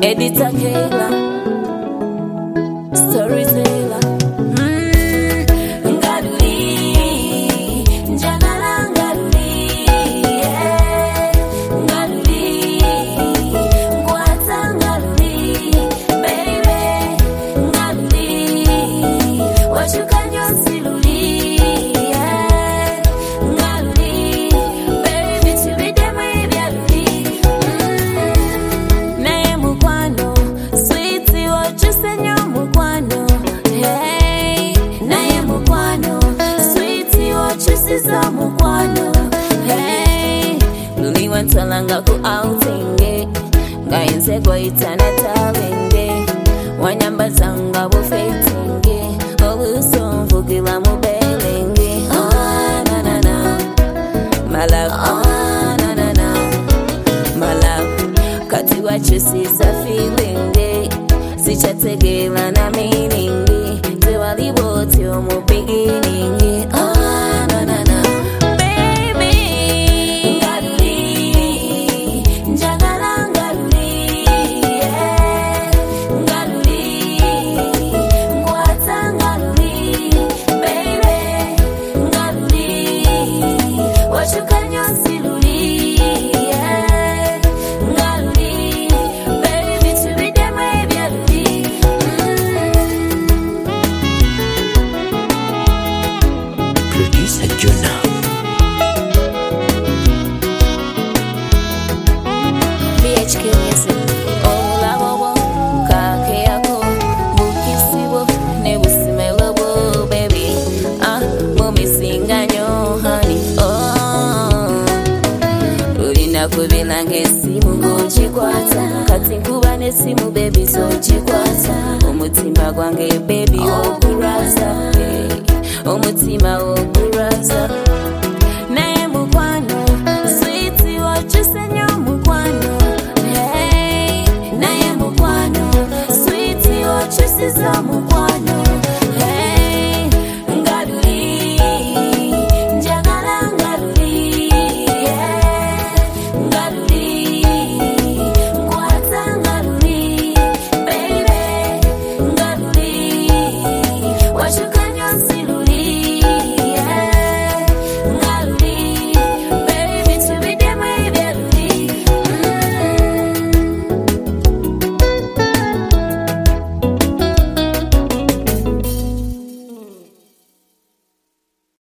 Editor Kayla, Storyteller. Ngaluli, njagala ngaluli, yeah. Ngaluli, nkwata ngaluli, baby. Ngaluli, washuka nyosi luli, yeah. Ngaluli, baby, tubidemu ibyaluli. Naye mukwano, sweetie, wachusenyo mukwano, hey. Naye mukwano, sweetie, wachusiza mukwano, hey. Luli wantalanga ku outinge, ngayenze goitana talenge, wanyambazanga bufetinge, obusonvugila mubelenge. Oh, na na na, my love, oh, na na na, my love. Kati wachusiza feeling, sichategela na meaning, tewali wote omu beginning. Oh, na na na, baby. Ngaluli, njagala ngaluli, yeah. Ngaluli, nkwata ngaluli, baby. Ngaluli, washuka nyosi luli, yeah. Ngaluli, baby, tubidemu ibyaluli. Producer Jonah. BHK Music. Olawowo, kakeyako, bukisibo, nebusimelobo, baby. Mumisinganyo, honey, oh. Ulina kubilanga esimu ng'ogikwata, kati nkuba n'essimu, baby, z'ogikwata. Omutima gwange, baby, oguraza, hey. Omutima oguraza.